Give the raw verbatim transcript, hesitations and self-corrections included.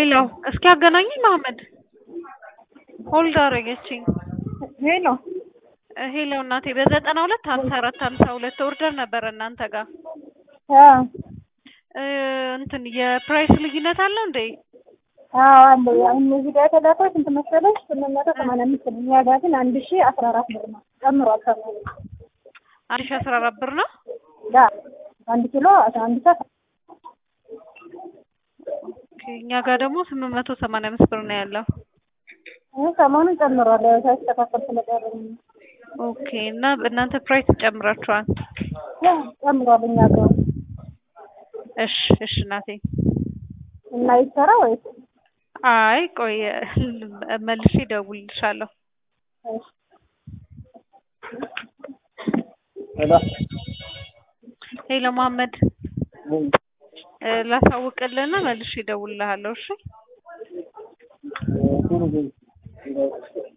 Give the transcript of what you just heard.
ሄሎ እስኪ አገናኘኝ መሐመድ ሆልድ አደረገችኝ። ሄሎ ሄሎ እናቴ በዘጠና ሁለት ሀምሳ አራት ሀምሳ ሁለት ኦርደር ነበር እናንተ ጋር አዎ እንትን የፕራይስ ልዩነት አለው እንዴ? አዎ አለ። አሁን እዚህ ጋር የተላከው ስንት መሰለሽ? ስምንት መቶ ሰማንያ አምስት ነው። እኛ ጋር ግን አንድ ሺህ አስራ አራት ብር ነው። ጨምሯል። ሰማንያ አንድ ሺህ አስራ አራት ብር ነው። ዳ አንድ ኪሎ አንድ ሰዓት እኛ ጋር ደግሞ ስምንት መቶ ሰማንያ አምስት ብር ነው ያለው። ሰሞኑን ጨምሯል። ሳይስተካከል ስለቀረኝ ኦኬ። እና እናንተ ፕራይስ ጨምራችኋል? ያ ጨምሯል እኛ ጋር። እሺ እሺ እናቴ እና ይሰራ ወይስ? አይ ቆይ መልሼ እደውልልሻለሁ። እሺ ሄሎ ሄሎ መሐመድ ላሳውቅልህና መልሼ እደውልልሃለሁ። እሺ